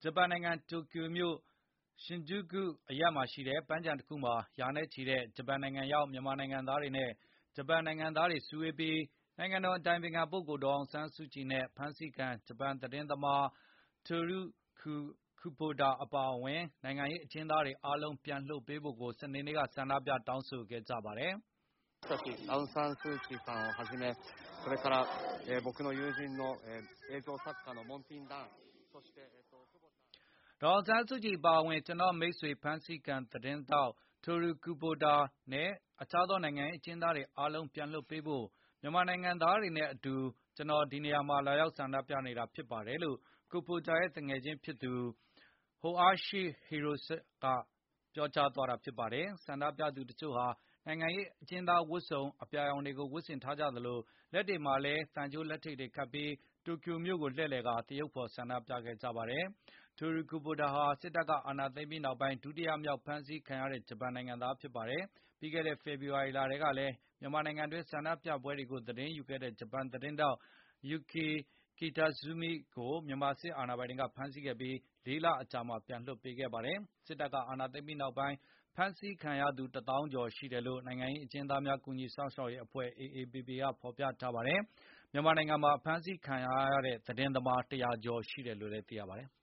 ဂျပန်နိုင်ငံတိုကျိုမြို့ရှင်ဂျူကုအရပ်မှာရှိတဲ့ပန်းခြံတစ်ခုမှာရာနဲ့ချီတဲ့ဂျပန်နိုင်ငံရောက်မြန်မာနိုင်ငံသားတွေနဲ့ဂျပန်နိုင်ငံသားတွေစုဝေးပြီးနိုင်ငံတော်အတိုင်ပင်ခံပုဂ္ဂိုလ်ဒေါ်အောင်ဆန်းစုကြည်နဲ့ဖမ်းဆီးခံဂျပန်သတင်းသမား Toru Kubota အပါအဝင်နိုင်ငံရေးအကျဉ်းသားတွေအားလုံးပြန်လွှတ်ပေးဖို့ကိုစနေနေ့ကဆန္ဒပြတောင်းဆိုခဲ့ကြပါတယ်။アウン・サン・スー・チーさんをはじめ、それから僕の友人の映像作家のモンティン・ダン、そしてဒေါ်အောင်ဆန်းစုကြည်အပါအဝင်ကျွန်တော်မိတ်ဆွေဖမ်းဆီးခံသတင်းထောက် Toru Kubota နဲ့အခြားသောနိုင်ငံရေးအကျဉ်းသားတွေအားလုံးပြန်လွှတ်ပေးဖို့မြန်မာနိုင်ငံသားတွေနဲ့အတူကျွန်တော်ဒီနေရာမှာလာရောက်ဆန္ဒပြနေတာဖြစ်ပါတယ်လို့ Kubota ရဲ့သူငယ်ချင်းဖြစ်သူ Hoashi Hirose ကပြောကြားသွားတာဖြစ်ပါတယ်။ဆန္ဒပြသူတချို့ဟာနိုင်ငံရေးအကျဉ်းသားဝတ်စုံအပြာရောင်တွေကိုဝတ်ဆင်ထားကြသလိုလက်တွေမှာလည်းသံကြိုးလက်ထိတ်တွေခတ်ပြီးတိုကျိုမြို့ကိုလှည့်လည်ကာသရုပ်ဖေါ်ဆန္ဒပြခဲ့ကြပါတယ်။ Toru Kubota ဟာစစ်တပ်ကအာဏာသိမ်းပြီးနောက်ပိုင်းဒုတိယမြောက်ဖမ်းဆီးခံရတဲ့ဂျပန်နိုင်ငံသားဖြစ်ပါတယ်။ ပြီးခဲ့တဲ့ဖေဖေါ်ဝါရီလထဲကလည်းမြန်မာနိုင်ငံတွင်းဆန္ဒပြပွဲတွေကိုသတင်းယူခဲ့တဲ့ဂျပန်သတင်းထောက် Yuki Kitazumi ကိုမြန်မာစစ်အာဏာပိုင်တွေကဖမ်းဆီးခဲ့ပြီး4 လအကြာမှာပြန်လွှတ်ပေးခဲ့ပါတယ်။ စစ်တပ်ကအာဏာသိမ်းပြီးနောက်ပိုင်းဖမ်းဆီးခံရသူ 1000 ကျော်ရှိတယ်လို့နိုင်ငံရေးအကျဉ်းသားများကူညီစောင့်ရှောက်ရေးအဖွဲ့ AAPP ကဖေါ်ပြထားပါတယ်။ မြန်မာနိုင်ငံမှာဖမ်းဆီးခံထားရတဲ့သတင်းသမား100 ကျော်ရှိတယ်လို့လည်းသိရပါတယ်။